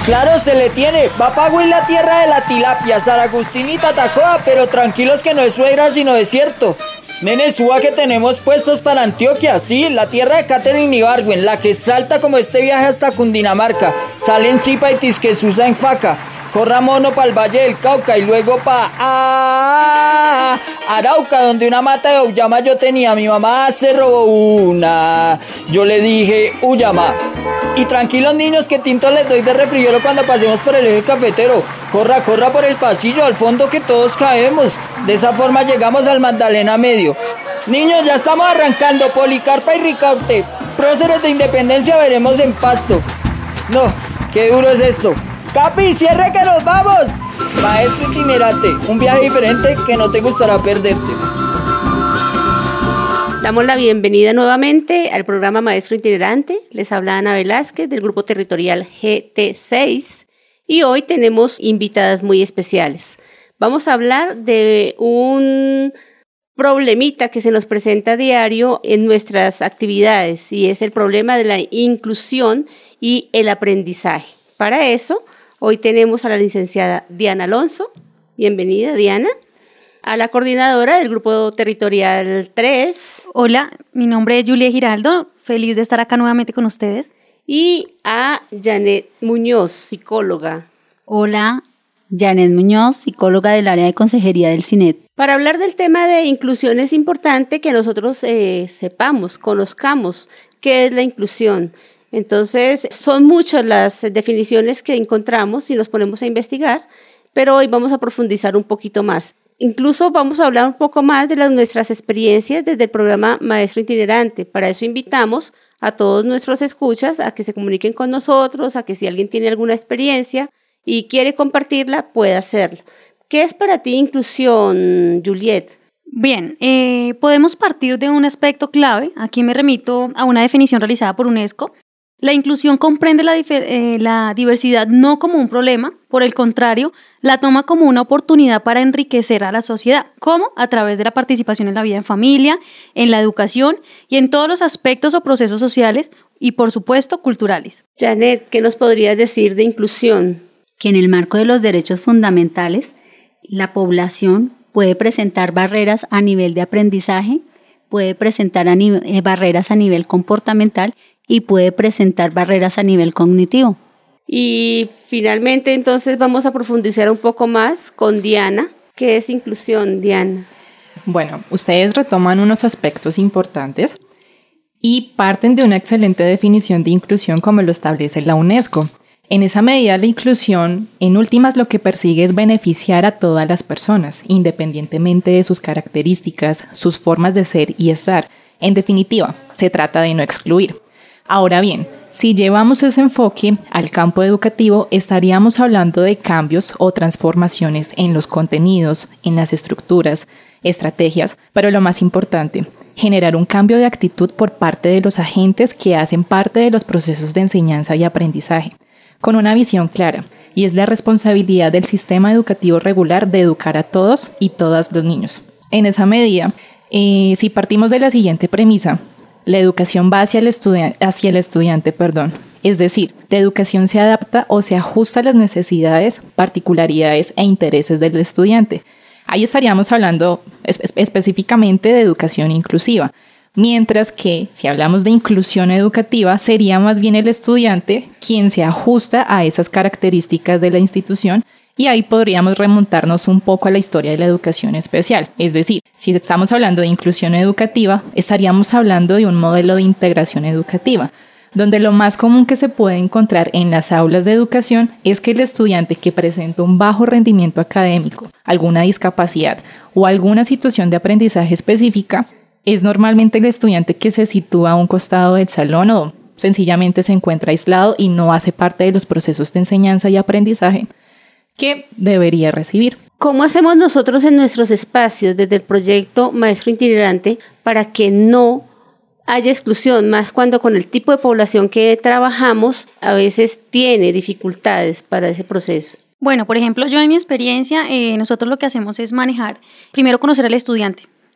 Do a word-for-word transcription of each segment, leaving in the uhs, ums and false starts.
Claro, se le tiene. Va pa' Huil, la tierra de la tilapia, San Agustín y Tatacoa, pero tranquilos que no es suegra sino desierto. Nene, suba que tenemos puestos para Antioquia, sí, la tierra de Catherine Ibargüen, la que salta como este viaje hasta Cundinamarca. Sale en Zipa y Tisquesusa en Faca. Corra mono pa'l Valle del Cauca y luego pa' ah, Arauca, donde una mata de auyama yo tenía. Mi mamá se robó una. Yo le dije, uyama. Y tranquilos niños que tinto les doy de refrigerio cuando pasemos por el eje cafetero. Corra, corra por el pasillo, al fondo que todos caemos. De esa forma llegamos al Magdalena Medio. Niños, ya estamos arrancando. Policarpa y Ricaurte. Próceres de Independencia veremos en Pasto. No, qué duro es esto. Capi, cierre que nos vamos. Maestro itinerante, un viaje diferente que no te gustará perderte. Damos la bienvenida nuevamente al programa Maestro Itinerante. Les habla Ana Velázquez del Grupo Territorial G T seis y hoy tenemos invitadas muy especiales. Vamos a hablar de un problemita que se nos presenta a diario en nuestras actividades y es el problema de la inclusión y el aprendizaje. Para eso, hoy tenemos a la licenciada Diana Alonso. Bienvenida, Diana. A la coordinadora del Grupo Territorial tres. Hola, mi nombre es Julia Giraldo. Feliz de estar acá nuevamente con ustedes. Y a Janet Muñoz, psicóloga. Hola, Janet Muñoz, psicóloga del área de consejería del CINET. Para hablar del tema de inclusión es importante que nosotros eh, sepamos, conozcamos qué es la inclusión. Entonces, son muchas las definiciones que encontramos si nos ponemos a investigar, pero hoy vamos a profundizar un poquito más. Incluso vamos a hablar un poco más de las, nuestras experiencias desde el programa Maestro Itinerante. Para eso invitamos a todos nuestros escuchas a que se comuniquen con nosotros, a que si alguien tiene alguna experiencia y quiere compartirla, pueda hacerlo. ¿Qué es para ti inclusión, Juliet? Bien, eh, podemos partir de un aspecto clave. Aquí me remito a una definición realizada por UNESCO. La inclusión comprende la, difer- eh, la diversidad no como un problema, por el contrario, la toma como una oportunidad para enriquecer a la sociedad. ¿Cómo? A través de la participación en la vida en familia, en la educación y en todos los aspectos o procesos sociales y, por supuesto, culturales. Janet, ¿qué nos podrías decir de inclusión? Que en el marco de los derechos fundamentales, la población puede presentar barreras a nivel de aprendizaje, puede presentar a nive- eh, barreras a nivel comportamental y puede presentar barreras a nivel cognitivo. Y finalmente, entonces, vamos a profundizar un poco más con Diana. ¿Qué es inclusión, Diana? Bueno, ustedes retoman unos aspectos importantes y parten de una excelente definición de inclusión como lo establece la UNESCO. En esa medida, la inclusión, en últimas, lo que persigue es beneficiar a todas las personas, independientemente de sus características, sus formas de ser y estar. En definitiva, se trata de no excluir. Ahora bien, si llevamos ese enfoque al campo educativo, estaríamos hablando de cambios o transformaciones en los contenidos, en las estructuras, estrategias, pero lo más importante, generar un cambio de actitud por parte de los agentes que hacen parte de los procesos de enseñanza y aprendizaje, con una visión clara, y es la responsabilidad del sistema educativo regular de educar a todos y todas los niños. En esa medida, eh, si partimos de la siguiente premisa, la educación va hacia el, estudia- hacia el estudiante, perdón. Es decir, la educación se adapta o se ajusta a las necesidades, particularidades e intereses del estudiante. Ahí estaríamos hablando espe- específicamente de educación inclusiva. Mientras que, si hablamos de inclusión educativa, sería más bien el estudiante quien se ajusta a esas características de la institución. Y ahí podríamos remontarnos un poco a la historia de la educación especial. Es decir, si estamos hablando de inclusión educativa, estaríamos hablando de un modelo de integración educativa, donde lo más común que se puede encontrar en las aulas de educación es que el estudiante que presenta un bajo rendimiento académico, alguna discapacidad o alguna situación de aprendizaje específica, es normalmente el estudiante que se sitúa a un costado del salón o sencillamente se encuentra aislado y no hace parte de los procesos de enseñanza y aprendizaje que debería recibir. ¿Cómo hacemos nosotros en nuestros espacios desde el proyecto Maestro Itinerante para que no haya exclusión, más cuando con el tipo de población que trabajamos a veces tiene dificultades para ese proceso? Bueno, por ejemplo, yo en mi experiencia, eh, nosotros lo que hacemos es manejar, primero conocer al estudiante.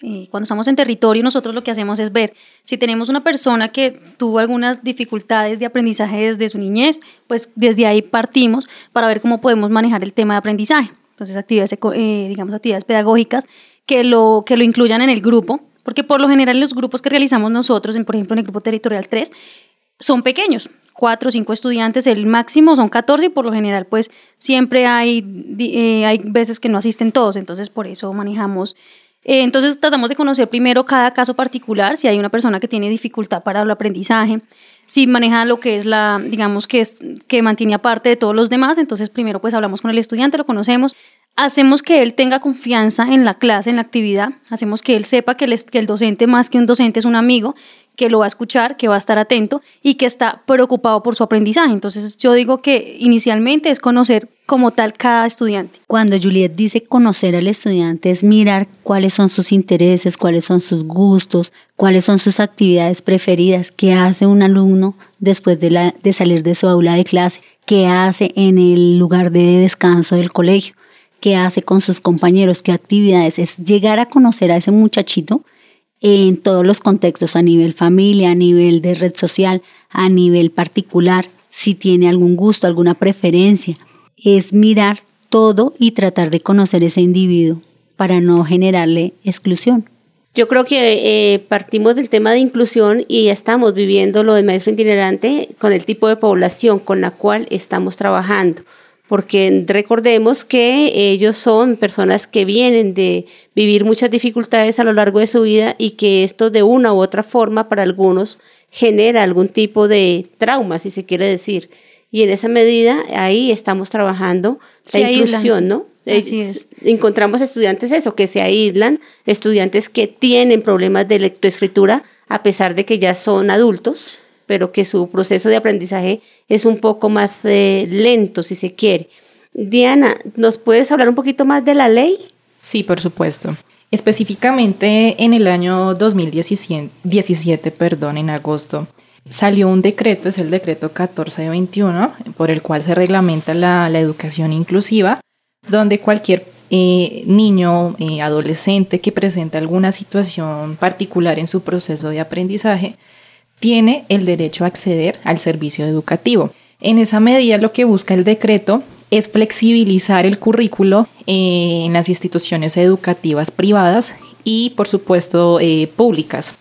Eh, cuando estamos en territorio, nosotros lo que hacemos es ver si tenemos una persona que tuvo algunas dificultades de aprendizaje desde su niñez, pues desde ahí partimos para ver cómo podemos manejar el tema de aprendizaje. Entonces, actividades, eh, digamos, actividades pedagógicas que lo, que lo incluyan en el grupo, porque por lo general los grupos que realizamos nosotros, en, por ejemplo en el grupo territorial tres, son pequeños, cuatro o cinco estudiantes, el máximo son catorce y por lo general pues siempre hay, eh, hay veces que no asisten todos, entonces por eso manejamos. Eh, entonces tratamos de conocer primero cada caso particular, si hay una persona que tiene dificultad para el aprendizaje, si maneja lo que es la, digamos que es que mantiene aparte de todos los demás, entonces primero pues hablamos con el estudiante, lo conocemos, hacemos que él tenga confianza en la clase, en la actividad, hacemos que él sepa que el, que el docente más que un docente es un amigo, que lo va a escuchar, que va a estar atento y que está preocupado por su aprendizaje. Entonces yo digo que inicialmente es conocer como tal cada estudiante. Cuando Juliet dice conocer al estudiante es mirar cuáles son sus intereses, cuáles son sus gustos, cuáles son sus actividades preferidas, qué hace un alumno después de, la, de salir de su aula de clase, qué hace en el lugar de descanso del colegio, qué hace con sus compañeros, qué actividades. Es llegar a conocer a ese muchachito en todos los contextos, a nivel familia, a nivel de red social, a nivel particular, si tiene algún gusto, alguna preferencia. Es mirar todo y tratar de conocer ese individuo para no generarle exclusión. Yo creo que eh, partimos del tema de inclusión y estamos viviendo lo del maestro itinerante con el tipo de población con la cual estamos trabajando. Porque recordemos que ellos son personas que vienen de vivir muchas dificultades a lo largo de su vida y que esto de una u otra forma para algunos genera algún tipo de trauma, si se quiere decir. Y en esa medida ahí estamos trabajando la se inclusión, aíslan, ¿no? Así es. Encontramos estudiantes eso, que se aíslan, estudiantes que tienen problemas de lectoescritura a pesar de que ya son adultos, pero que su proceso de aprendizaje es un poco más eh, lento, si se quiere. Diana, ¿nos puedes hablar un poquito más de la ley? Sí, por supuesto. Específicamente en el año dos mil diecisiete, perdón, en agosto, salió un decreto, es el decreto catorce veintiuno, por el cual se reglamenta la, la educación inclusiva, donde cualquier eh, niño, eh, adolescente que presente alguna situación particular en su proceso de aprendizaje, tiene el derecho a acceder al servicio educativo. En esa medida, lo que busca el decreto es flexibilizar el currículo eh, en las instituciones educativas privadas y, por supuesto, eh, públicas.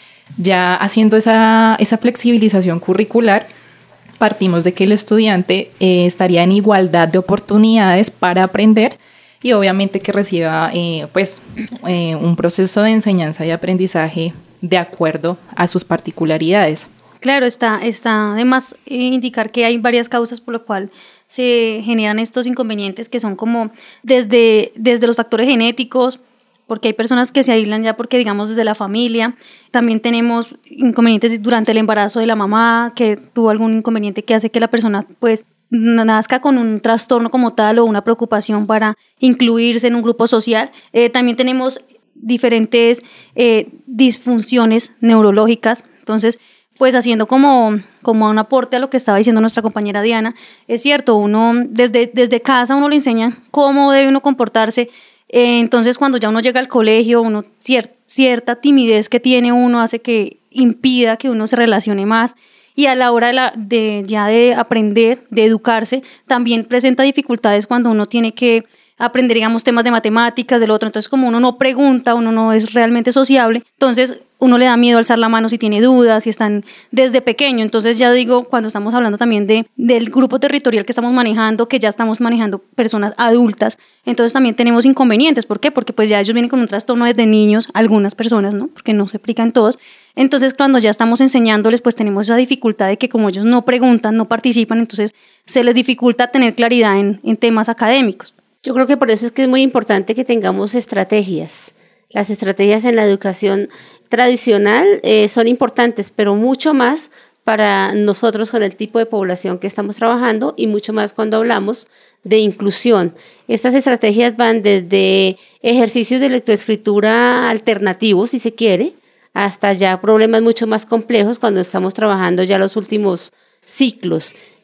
Ya haciendo esa, esa flexibilización curricular, partimos de que el estudiante eh, estaría en igualdad de oportunidades para aprender y obviamente que reciba eh, pues, eh, un proceso de enseñanza y aprendizaje de acuerdo a sus particularidades. Claro, está, está además eh, indicar que hay varias causas por lo cual se generan estos inconvenientes que son como desde, desde los factores genéticos, porque hay personas que se aíslan ya porque digamos desde la familia, también tenemos inconvenientes durante el embarazo de la mamá, que tuvo algún inconveniente que hace que la persona pues nazca con un trastorno como tal o una preocupación para incluirse en un grupo social. Eh, también tenemos diferentes eh, disfunciones neurológicas, entonces pues haciendo como, como un aporte a lo que estaba diciendo nuestra compañera Diana, es cierto, uno desde, desde casa uno le enseña cómo debe uno comportarse, eh, entonces cuando ya uno llega al colegio, uno cier, cierta timidez que tiene uno hace que impida que uno se relacione más y a la hora de, la, de ya de aprender, de educarse, también presenta dificultades cuando uno tiene que aprender, digamos, temas de matemáticas, del otro. Entonces, como uno no pregunta, uno no es realmente sociable, entonces uno le da miedo alzar la mano si tiene dudas, si están desde pequeño. Entonces, ya digo, cuando estamos hablando también de, del grupo territorial que estamos manejando, que ya estamos manejando personas adultas, entonces también tenemos inconvenientes. ¿Por qué? Porque pues ya ellos vienen con un trastorno desde niños, algunas personas, ¿no? Porque no se aplican todos. Entonces, cuando ya estamos enseñándoles, pues tenemos esa dificultad de que como ellos no preguntan, no participan, entonces se les dificulta tener claridad en, en temas académicos. Yo creo que por eso es que es muy importante que tengamos estrategias. Las estrategias en la educación tradicional eh, son importantes, pero mucho más para nosotros con el tipo de población que estamos trabajando y mucho más cuando hablamos de inclusión. Estas estrategias van desde ejercicios de lectoescritura alternativos, si se quiere, hasta ya problemas mucho más complejos cuando estamos trabajando ya los últimos ciclos.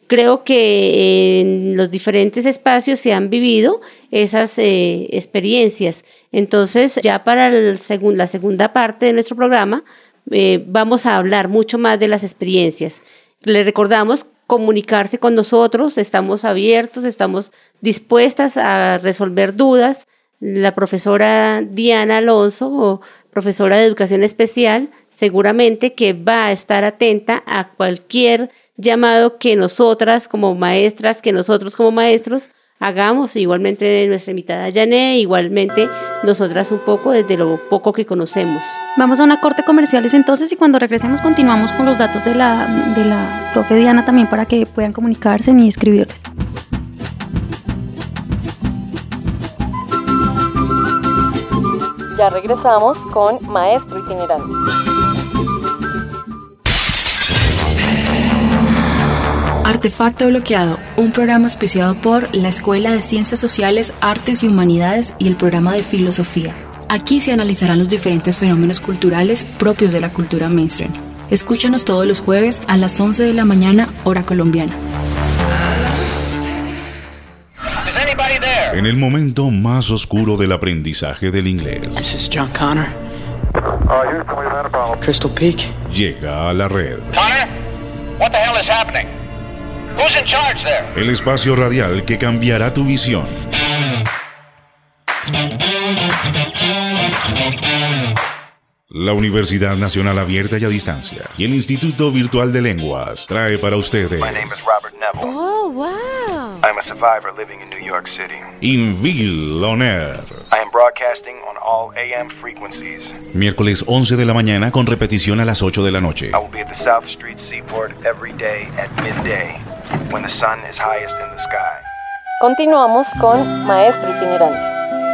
creo que en los diferentes espacios se han vivido esas eh, experiencias. Entonces, ya para el segun, la segunda parte de nuestro programa, eh, vamos a hablar mucho más de las experiencias. Le recordamos comunicarse con nosotros, estamos abiertos, estamos dispuestas a resolver dudas. La profesora Diana Alonso, profesora de Educación Especial, seguramente que va a estar atenta a cualquier llamado que nosotras como maestras, que nosotros como maestros hagamos, igualmente nuestra invitada Yané, igualmente nosotras un poco desde lo poco que conocemos. Vamos a una corte comerciales entonces y cuando regresemos continuamos con los datos de la, de la profe Diana también para que puedan comunicarse y escribirles. Ya regresamos con Maestro Itinerante. Artefacto Bloqueado, un programa auspiciado por la Escuela de Ciencias Sociales, Artes y Humanidades y el programa de Filosofía. Aquí se analizarán los diferentes fenómenos culturales propios de la cultura mainstream. Escúchanos todos los jueves a las once de la mañana, hora colombiana. En el momento más oscuro del aprendizaje del inglés. This is John Connor. Crystal Peak. Llega a la red. Connor, what the hell is happening? Who's in charge there? El espacio radial que cambiará tu visión. La Universidad Nacional Abierta y a Distancia y el Instituto Virtual de Lenguas trae para ustedes. My name is Robert Neville. Oh, wow. I'm a survivor living in New York City. Invil On Air. I am broadcasting on all A M frequencies. Miércoles once de la mañana con repetición a las ocho de la noche. I will be at the South Street Seaport every day at midday, when the sun is highest in the sky. Continuamos con Maestro Itinerante.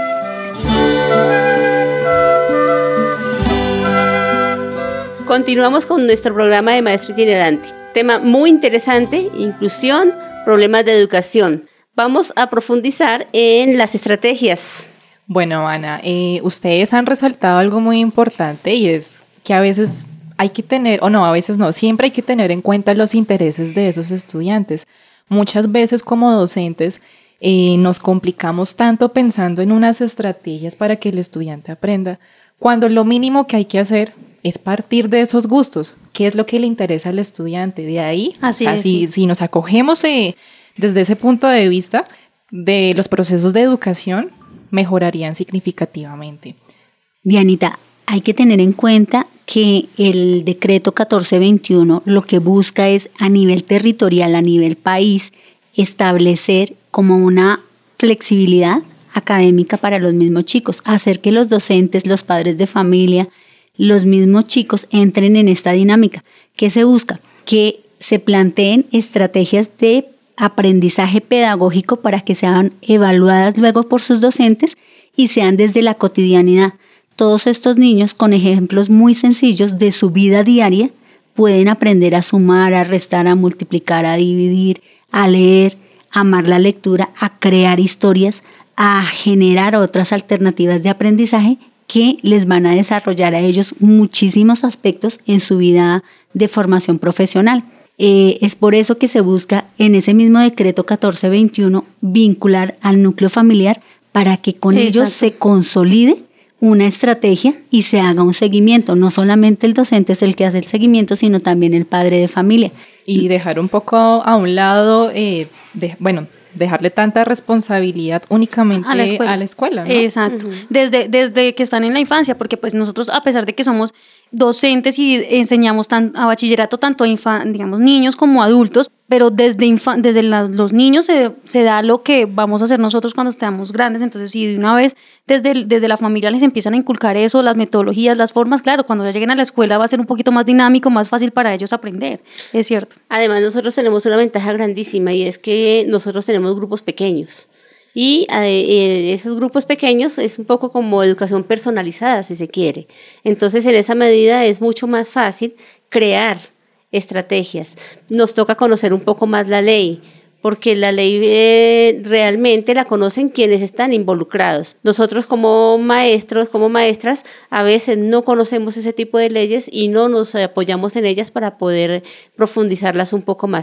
Continuamos con nuestro programa de Maestro Itinerante. Tema muy interesante, inclusión, problemas de educación. Vamos a profundizar en las estrategias. Bueno, Ana, eh, ustedes han resaltado algo muy importante y es que a veces hay que tener, o no, a veces no, siempre hay que tener en cuenta los intereses de esos estudiantes. Muchas veces como docentes eh, nos complicamos tanto pensando en unas estrategias para que el estudiante aprenda, cuando lo mínimo que hay que hacer es partir de esos gustos. ¿Qué es lo que le interesa al estudiante? De ahí, Así o sea, es, si, sí. si nos acogemos eh, desde ese punto de vista de los procesos de educación, mejorarían significativamente. Dianita, hay que tener en cuenta que el decreto catorce veintiuno lo que busca es a nivel territorial, a nivel país, establecer como una flexibilidad académica para los mismos chicos, hacer que los docentes, los padres de familia, los mismos chicos entren en esta dinámica. ¿Qué se busca? Que se planteen estrategias de aprendizaje pedagógico para que sean evaluadas luego por sus docentes y sean desde la cotidianidad. Todos estos niños con ejemplos muy sencillos de su vida diaria pueden aprender a sumar, a restar, a multiplicar, a dividir, a leer, a amar la lectura, a crear historias, a generar otras alternativas de aprendizaje que les van a desarrollar a ellos muchísimos aspectos en su vida de formación profesional. Eh, es por eso que se busca en ese mismo decreto catorce veintiuno vincular al núcleo familiar para que con Exacto. ellos se consolide una estrategia y se haga un seguimiento. No solamente el docente es el que hace el seguimiento, sino también el padre de familia. Y dejar un poco a un lado, eh, de, bueno, dejarle tanta responsabilidad únicamente a la escuela, a la escuela, ¿no? Exacto, uh-huh. desde, desde que están en la infancia, porque pues nosotros, a pesar de que somos docentes y enseñamos tan, a bachillerato tanto a infa, digamos, niños como adultos, pero desde, infa, desde la, los niños se, se da lo que vamos a hacer nosotros cuando estemos grandes. Entonces, si de una vez desde, desde la familia les empiezan a inculcar eso, las metodologías, las formas, claro, cuando ya lleguen a la escuela va a ser un poquito más dinámico, más fácil para ellos aprender, es cierto. Además, nosotros tenemos una ventaja grandísima y es que nosotros tenemos grupos pequeños. Y eh, esos grupos pequeños es un poco como educación personalizada, si se quiere. Entonces, en esa medida es mucho más fácil crear estrategias. Nos toca conocer un poco más la ley, porque la ley eh, realmente la conocen quienes están involucrados. Nosotros como maestros, como maestras, a veces no conocemos ese tipo de leyes y no nos apoyamos en ellas para poder profundizarlas un poco más.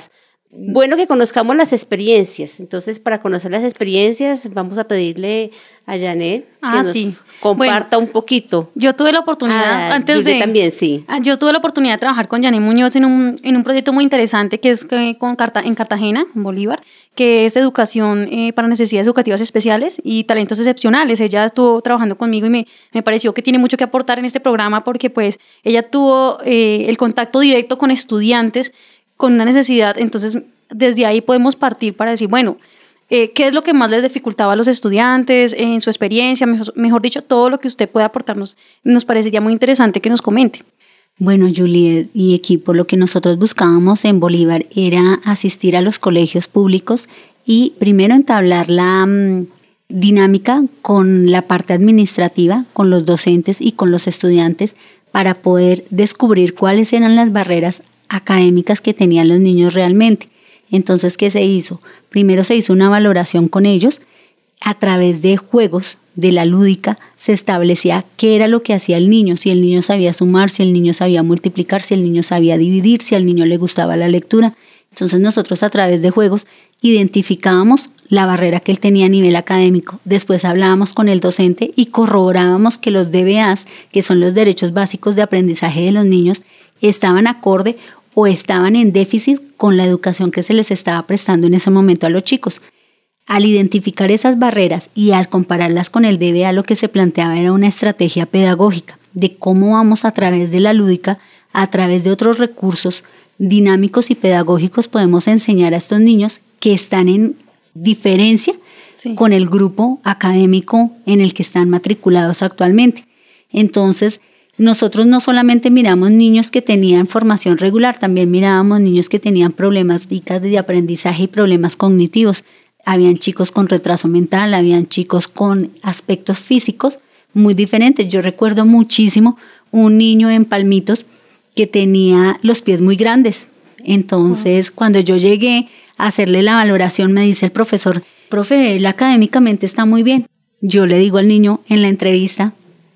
Bueno, que conozcamos las experiencias. Entonces, para conocer las experiencias, vamos a pedirle a Janet que Ah, nos sí. comparta un poquito. Yo tuve la oportunidad, Ah, antes Julie de... también, sí. Ah, Yo tuve la oportunidad de trabajar con Janet Muñoz en un, en un proyecto muy interesante que es que con Carta, en Cartagena, en Bolívar, que es educación eh, para necesidades educativas especiales y talentos excepcionales. Ella estuvo trabajando conmigo y me, me pareció que tiene mucho que aportar en este programa porque pues ella tuvo eh, el contacto directo con estudiantes con una necesidad. Entonces, desde ahí podemos partir para decir, bueno, eh, ¿qué es lo que más les dificultaba a los estudiantes eh, en su experiencia? Mejor, mejor dicho, todo lo que usted pueda aportarnos nos parecería muy interesante que nos comente. Bueno, Juliet y equipo, lo que nosotros buscábamos en Bolívar era asistir a los colegios públicos y primero entablar la um, dinámica con la parte administrativa, con los docentes y con los estudiantes para poder descubrir cuáles eran las barreras académicas que tenían los niños realmente. Entonces, ¿qué se hizo? Primero se hizo una valoración con ellos. A través de juegos, de la lúdica, se establecía qué era lo que hacía el niño, si el niño sabía sumar, si el niño sabía multiplicar, si el niño sabía dividir, si al niño le gustaba la lectura. Entonces nosotros a través de juegos identificábamos la barrera que él tenía a nivel académico. Después hablábamos con el docente y corroborábamos que los D B As, que son los derechos básicos de aprendizaje de los niños, estaban acorde o estaban en déficit con la educación que se les estaba prestando en ese momento a los chicos. Al identificar esas barreras y al compararlas con el D B A, lo que se planteaba era una estrategia pedagógica de cómo vamos a través de la lúdica, a través de otros recursos dinámicos y pedagógicos, podemos enseñar a estos niños que están en diferencia sí. con el grupo académico en el que están matriculados actualmente. Entonces, nosotros no solamente miramos niños que tenían formación regular, también mirábamos niños que tenían problemas de aprendizaje y problemas cognitivos. Habían chicos con retraso mental, habían chicos con aspectos físicos muy diferentes. Yo recuerdo muchísimo un niño en Palmitos que tenía los pies muy grandes. Entonces, wow. cuando yo llegué a hacerle la valoración, me dice el profesor, profe, él académicamente está muy bien. Yo le digo al niño en la entrevista,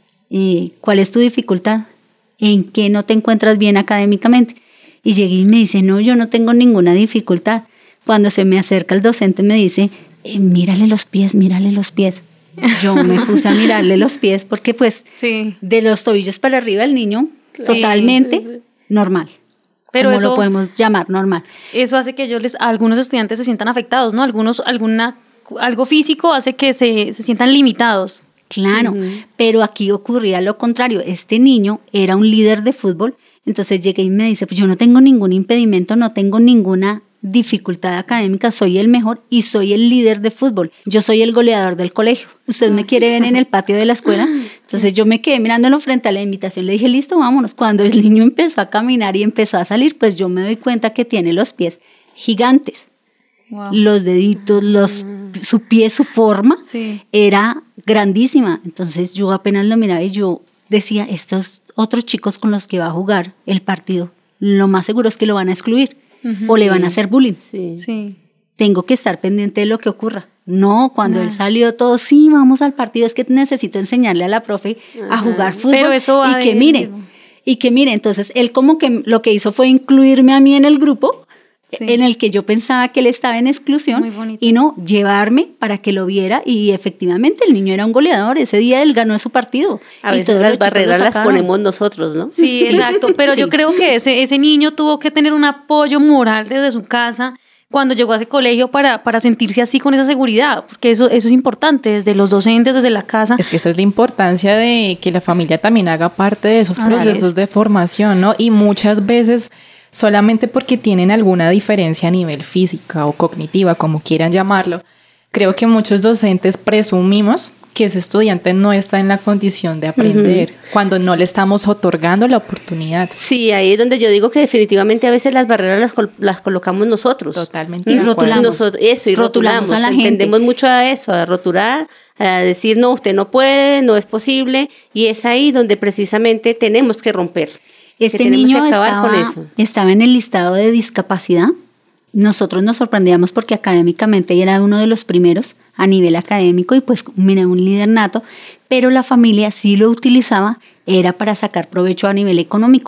Eh, ¿cuál es tu dificultad? ¿En qué no te encuentras bien académicamente? Y llegué y me dice, no, yo no tengo ninguna dificultad. Cuando se me acerca el docente me dice, eh, mírale los pies, mírale los pies. Yo me puse a mirarle los pies porque pues sí. de los tobillos para arriba el niño sí. totalmente normal. Pero ¿cómo eso, lo podemos llamar normal? Eso hace que ellos les, algunos estudiantes se sientan afectados, ¿no? Algunos, alguna, algo físico hace que se, se sientan limitados. Claro, uh-huh. pero aquí ocurría lo contrario. Este niño era un líder de fútbol, entonces llegué y me dice, pues yo no tengo ningún impedimento, no tengo ninguna dificultad académica, soy el mejor y soy el líder de fútbol. Yo soy el goleador del colegio. Usted me quiere ver en el patio de la escuela. Entonces yo me quedé mirándolo frente a la invitación, le dije, listo, vámonos. Cuando el niño empezó a caminar y empezó a salir, pues yo me doy cuenta que tiene los pies gigantes. Wow. Los deditos, los, su pie, su forma sí. era grandísima. Entonces yo apenas lo miraba y yo decía, estos otros chicos con los que va a jugar el partido, lo más seguro es que lo van a excluir uh-huh. o le van a hacer bullying. Sí. Sí. Tengo que estar pendiente de lo que ocurra. No, cuando no. él salió todo, sí, vamos al partido, es que necesito enseñarle a la profe uh-huh. a jugar fútbol. Pero eso va y que mire, y que mire, entonces él como que lo que hizo fue incluirme a mí en el grupo, sí. en el que yo pensaba que él estaba en exclusión y no, llevarme para que lo viera y efectivamente el niño era un goleador, ese día él ganó su partido. A veces las barreras las ponemos nosotros, ¿no? Sí, exacto, pero sí. yo creo que ese, ese niño tuvo que tener un apoyo moral desde su casa cuando llegó a ese colegio para, para sentirse así con esa seguridad, porque eso, eso es importante, desde los docentes, desde la casa. Es que esa es la importancia de que la familia también haga parte de esos así procesos es. de formación, ¿no? Y muchas veces solamente porque tienen alguna diferencia a nivel física o cognitiva, como quieran llamarlo, creo que muchos docentes presumimos que ese estudiante no está en la condición de aprender, uh-huh. cuando no le estamos otorgando la oportunidad. Sí, ahí es donde yo digo que definitivamente a veces las barreras las, col- las colocamos nosotros. Totalmente. Y rotulamos. Nosotros, eso, y rotulamos. rotulamos a la gente. Entendemos mucho a eso, a rotular, a decir, no, usted no puede, no es posible, y es ahí donde precisamente tenemos que romper. Este niño estaba, con eso. estaba en el listado de discapacidad. Nosotros nos sorprendíamos porque académicamente era uno de los primeros a nivel académico y pues mira, un líder nato, pero la familia sí lo utilizaba, era para sacar provecho a nivel económico.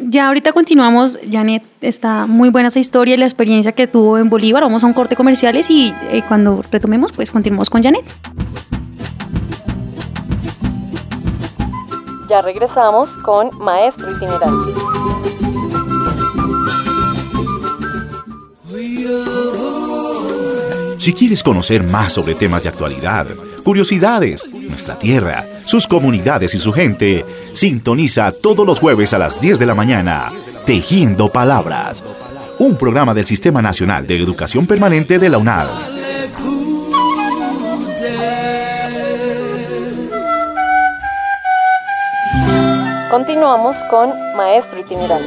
ya ahorita continuamos. Janet, está muy buena esa historia y la experiencia que tuvo en Bolívar. Vamos a un corte comerciales y eh, cuando retomemos, pues continuamos con Janet. Ya regresamos con Maestro Itinerante. Si quieres conocer más sobre temas de actualidad, curiosidades, nuestra tierra, sus comunidades y su gente, sintoniza todos los jueves a las diez de la mañana, Tejiendo Palabras, un programa del Sistema Nacional de Educación Permanente de la UNAD. Continuamos con Maestro Itinerante.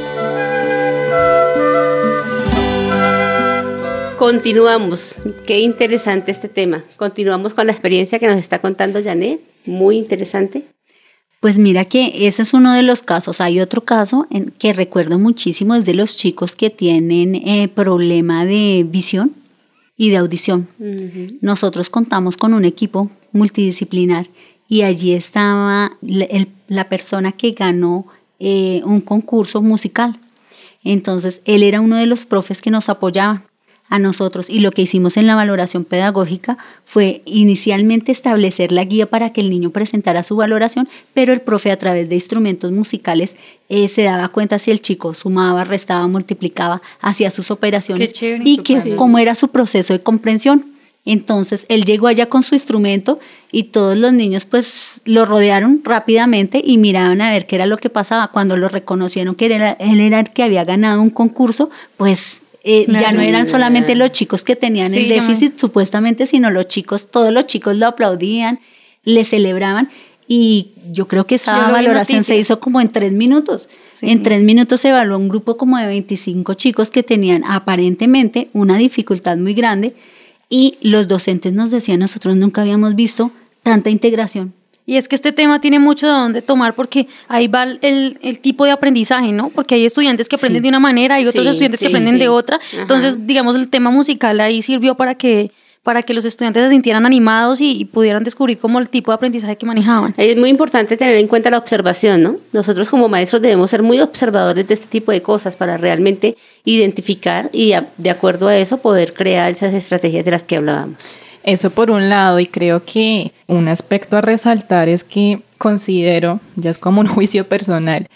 Continuamos. Qué interesante este tema. Continuamos con la experiencia que nos está contando Janet. Muy interesante. Pues mira que ese es uno de los casos. Hay otro caso en que recuerdo muchísimo, es de los chicos que tienen eh, problema de visión y de audición. Uh-huh. Nosotros contamos con un equipo multidisciplinar y allí estaba la, el, la persona que ganó eh, un concurso musical. Entonces, él era uno de los profes que nos apoyaba a nosotros, y lo que hicimos en la valoración pedagógica fue inicialmente establecer la guía para que el niño presentara su valoración, pero el profe a través de instrumentos musicales eh, se daba cuenta si el chico sumaba, restaba, multiplicaba, hacía sus operaciones y que, sí. cómo era su proceso de comprensión. Entonces él llegó allá con su instrumento y todos los niños pues lo rodearon rápidamente y miraban a ver qué era lo que pasaba. Cuando lo reconocieron que era, él era el que había ganado un concurso, pues Eh, claro. Ya no eran solamente los chicos que tenían sí, el déficit me... supuestamente, sino los chicos, todos los chicos lo aplaudían, le celebraban, y yo creo que esa valoración se hizo como en tres minutos. Sí. En tres minutos se evaluó un grupo como de veinticinco chicos que tenían aparentemente una dificultad muy grande, y los docentes nos decían, nosotros nunca habíamos visto tanta integración. Y es que este tema tiene mucho de dónde tomar, porque ahí va el, el tipo de aprendizaje, ¿no? Porque hay estudiantes que aprenden sí. de una manera y otros sí, estudiantes sí, que aprenden sí. de otra. Ajá. Entonces, digamos, el tema musical ahí sirvió para que, para que los estudiantes se sintieran animados y, y pudieran descubrir como el tipo de aprendizaje que manejaban. Es muy importante tener en cuenta la observación, ¿no? Nosotros como maestros debemos ser muy observadores de este tipo de cosas para realmente identificar y a, de acuerdo a eso poder crear esas estrategias de las que hablábamos. Eso por un lado, y creo que un aspecto a resaltar es que considero, ya es como un juicio personal,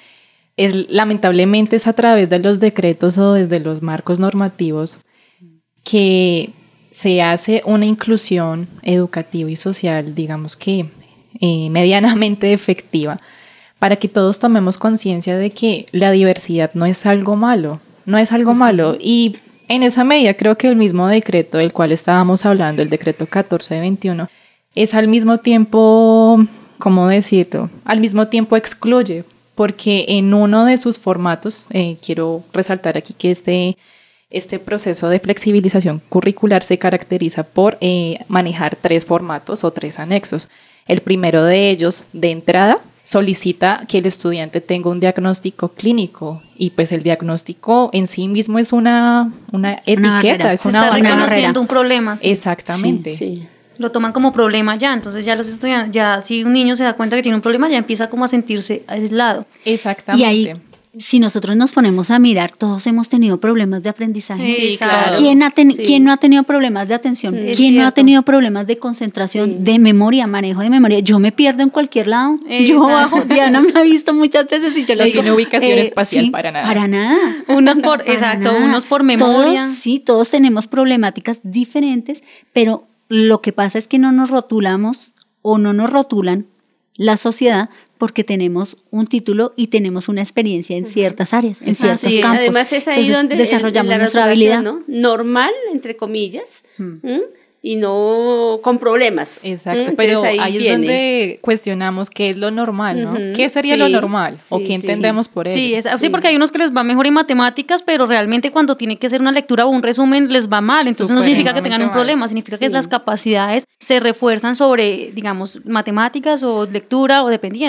es lamentablemente es a través de los decretos o desde los marcos normativos que se hace una inclusión educativa y social, digamos que eh, medianamente efectiva, para que todos tomemos conciencia de que la diversidad no es algo malo, no es algo malo, y en esa medida creo que el mismo decreto del cual estábamos hablando, el decreto catorce veintiuno, es al mismo tiempo, ¿cómo decirlo? Al mismo tiempo excluye, porque en uno de sus formatos, eh, quiero resaltar aquí que este, este proceso de flexibilización curricular se caracteriza por eh, manejar tres formatos o tres anexos. El primero de ellos, de entrada, solicita que el estudiante tenga un diagnóstico clínico, y pues el diagnóstico en sí mismo es una, una etiqueta, una es una está reconociendo un problema. Sí. Exactamente. Sí, sí. Lo toman como problema ya, entonces ya los estudiantes, ya si un niño se da cuenta que tiene un problema, ya empieza como a sentirse aislado. Exactamente. Y ahí, si nosotros nos ponemos a mirar, todos hemos tenido problemas de aprendizaje. Sí, claro. ¿Quién, ha ten- sí. ¿Quién no ha tenido problemas de atención? Es ¿Quién cierto. no ha tenido problemas de concentración, sí. de memoria, manejo de memoria? Yo me pierdo en cualquier lado. Exacto. Yo bajo, Diana me ha visto muchas veces y yo no le digo, tiene ubicación eh, espacial sí, para nada. Para nada. Unos por, para exacto, nada. unos por memoria. Todos, sí, todos tenemos problemáticas diferentes, pero lo que pasa es que no nos rotulamos o no nos rotulan la sociedad porque tenemos un título y tenemos una experiencia en ciertas áreas, en ciertos sí, campos. Además es ahí Entonces, donde desarrollamos la nuestra habilidad, ¿no? Normal, entre comillas, hmm. ¿Mm? y no con problemas. Exacto, ¿Mm? pero ahí, ahí es donde cuestionamos qué es lo normal, ¿no? Uh-huh. ¿Qué sería sí, lo normal? Sí, ¿O qué entendemos sí. por ello? Sí, es, sí, sí, porque hay unos que les va mejor en matemáticas, pero realmente cuando tiene que hacer una lectura o un resumen les va mal. Entonces Super, no significa que tengan un mal. problema, significa sí. que las capacidades se refuerzan sobre, digamos, matemáticas o lectura o dependiendo.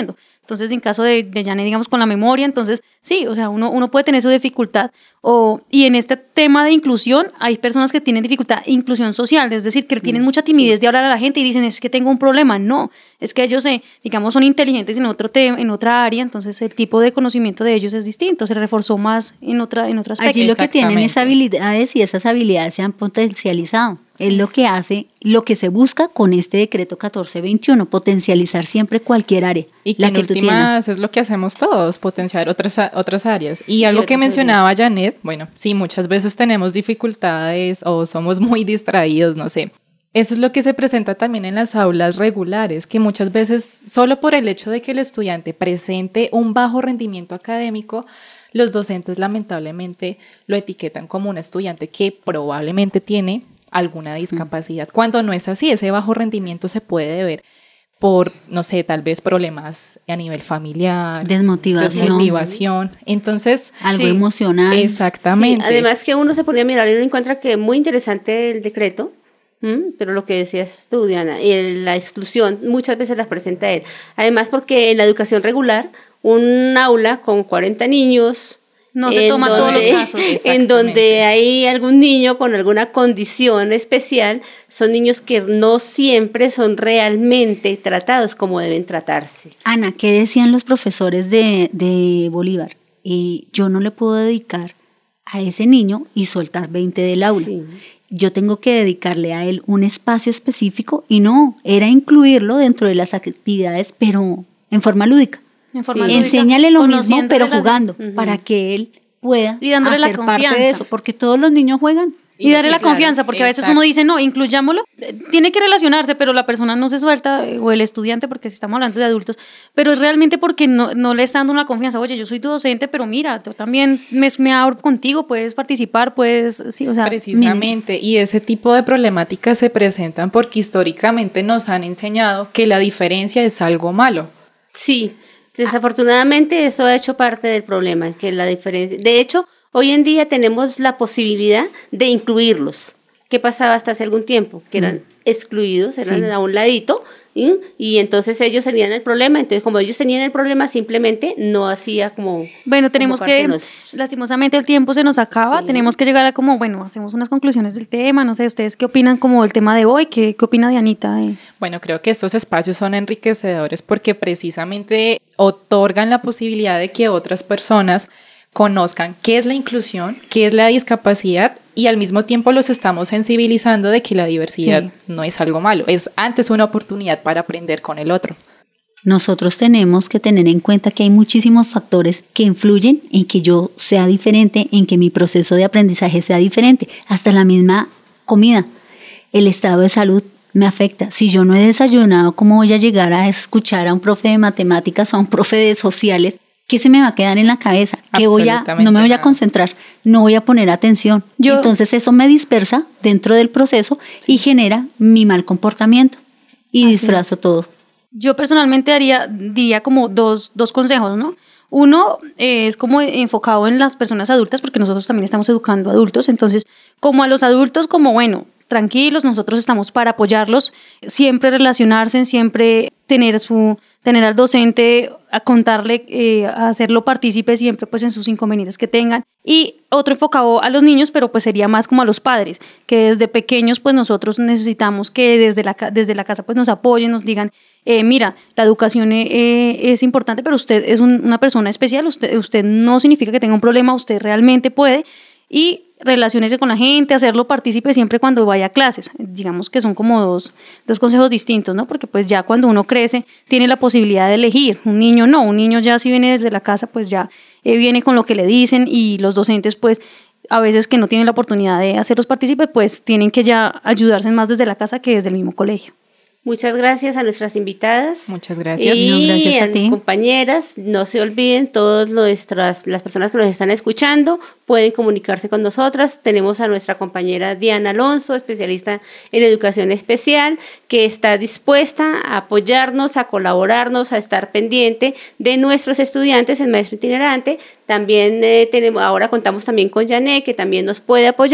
entonces en caso de, de Janet, digamos, con la memoria, entonces sí, o sea, uno, uno puede tener su dificultad, o, y en este tema de inclusión hay personas que tienen dificultad, inclusión social, es decir, que tienen mucha timidez sí. de hablar a la gente y dicen, es que tengo un problema, no, es que ellos, eh, digamos, son inteligentes en, otro te en otra área, entonces el tipo de conocimiento de ellos es distinto, se reforzó más en otra en otro aspecto. Allí lo que tienen es habilidades y esas habilidades se han potencializado. Es lo que hace, lo que se busca con este decreto catorce veintiuno, potencializar siempre cualquier área. Y que la en que últimas es lo que hacemos todos, potenciar otras, otras áreas. Y algo y que mencionaba áreas. Janet, bueno, sí, muchas veces tenemos dificultades o somos muy distraídos, no sé. Eso es lo que se presenta también en las aulas regulares, que muchas veces solo por el hecho de que el estudiante presente un bajo rendimiento académico, los docentes lamentablemente lo etiquetan como un estudiante que probablemente tiene alguna discapacidad, mm. cuando no es así. Ese bajo rendimiento se puede deber por, no sé, tal vez problemas a nivel familiar, desmotivación, desmotivación. Entonces, algo sí, emocional. Exactamente. Sí, además que uno se ponía a mirar y uno encuentra que muy interesante el decreto, ¿m? Pero lo que decías tú, Diana, y la exclusión muchas veces las presenta él. Además porque en la educación regular, un aula con cuarenta niños, no se toma donde, todos los casos. En donde hay algún niño con alguna condición especial, son niños que no siempre son realmente tratados como deben tratarse. Ana, ¿qué decían los profesores de, de Bolívar? Eh, yo no le puedo dedicar a ese niño y soltar veinte del aula. Sí. Yo tengo que dedicarle a él un espacio específico y no, era incluirlo dentro de las actividades, pero en forma lúdica. En forma sí. lúdica, enséñale lo mismo, pero jugando, uh-huh. para que él pueda y dándole hacer la parte de eso, porque todos los niños juegan. Y, y darle sí, la claro, confianza, porque exacto. a veces uno dice, no, incluyámoslo, tiene que relacionarse, pero la persona no se suelta, o el estudiante, porque si estamos hablando de adultos, pero es realmente porque no, no le está dando una confianza. Oye, yo soy tu docente, pero mira, yo también me, me abro contigo, puedes participar, puedes, sí, o sea. Precisamente, mira. Y ese tipo de problemáticas se presentan porque históricamente nos han enseñado que la diferencia es algo malo. Sí, desafortunadamente eso ha hecho parte del problema, que la diferencia, de hecho, hoy en día tenemos la posibilidad de incluirlos. ¿Qué pasaba hasta hace algún tiempo? Que eran mm. excluidos, eran sí. a un ladito, ¿sí? Y entonces ellos tenían el problema. Entonces, como ellos tenían el problema, simplemente no hacía como... Bueno, tenemos que, lastimosamente el tiempo se nos acaba, sí. tenemos que llegar a como, bueno, hacemos unas conclusiones del tema, no sé, ¿ustedes qué opinan como del tema de hoy? ¿Qué, qué opina Dianita? De... Bueno, creo que estos espacios son enriquecedores porque precisamente otorgan la posibilidad de que otras personas conozcan qué es la inclusión, qué es la discapacidad y al mismo tiempo los estamos sensibilizando de que la diversidad sí. no es algo malo, es antes una oportunidad para aprender con el otro. Nosotros tenemos que tener en cuenta que hay muchísimos factores que influyen en que yo sea diferente, en que mi proceso de aprendizaje sea diferente, hasta la misma comida, el estado de salud me afecta. Si yo no he desayunado, ¿cómo voy a llegar a escuchar a un profe de matemáticas o a un profe de sociales? ¿Qué se me va a quedar en la cabeza? ¿Qué voy a, no me voy a concentrar, no voy a poner atención. Yo, Entonces eso me dispersa dentro del proceso sí. y genera mi mal comportamiento y Así disfrazo es. todo. Yo personalmente haría, diría como dos, dos consejos, ¿no? Uno eh, es como enfocado en las personas adultas, porque nosotros también estamos educando adultos, entonces como a los adultos, como bueno, tranquilos, nosotros estamos para apoyarlos, siempre relacionarse, siempre tener su tener al docente, a contarle, eh, a hacerlo partícipe siempre pues en sus inconvenientes que tengan. Y otro enfocado a los niños, pero pues sería más como a los padres, que desde pequeños pues nosotros necesitamos que desde la, desde la casa pues nos apoyen, nos digan, eh, mira, la educación eh, es importante, pero usted es un, una persona especial, usted, usted no significa que tenga un problema, usted realmente puede, y relaciónese con la gente, hacerlo partícipe siempre cuando vaya a clases. Digamos que son como dos, dos consejos distintos, ¿no? Porque pues ya cuando uno crece tiene la posibilidad de elegir. Un niño no, un niño ya si viene desde la casa pues ya eh, viene con lo que le dicen y los docentes pues a veces que no tienen la oportunidad de hacerlos partícipes pues tienen que ya ayudarse más desde la casa que desde el mismo colegio. Muchas gracias a nuestras invitadas. Muchas gracias. Y no, gracias a, a ti. Compañeras, no se olviden, todas nuestras, las personas que nos están escuchando pueden comunicarse con nosotras. Tenemos a nuestra compañera Diana Alonso, especialista en educación especial, que está dispuesta a apoyarnos, a colaborarnos, a estar pendiente de nuestros estudiantes en Maestro Itinerante. También eh, tenemos, ahora contamos también con Janet, que también nos puede apoyar.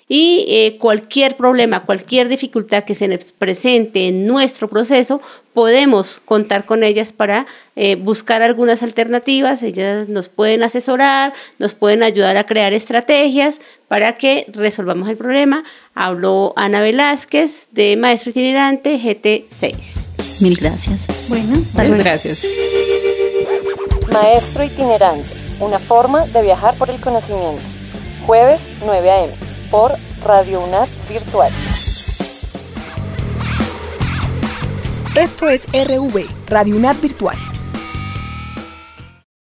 Y eh, cualquier problema, cualquier dificultad que se nos presente en nuestro proceso, podemos contar con ellas para eh, buscar algunas alternativas. Ellas nos pueden asesorar, nos pueden ayudar a crear estrategias para que resolvamos el problema. Habló Ana Velázquez de Maestro Itinerante G T seis. Mil gracias. Bueno, muchas gracias. Maestro Itinerante, una forma de viajar por el conocimiento. Jueves nueve a eme por Radio UNAD Virtual. Esto es R V, Radio UNAD Virtual.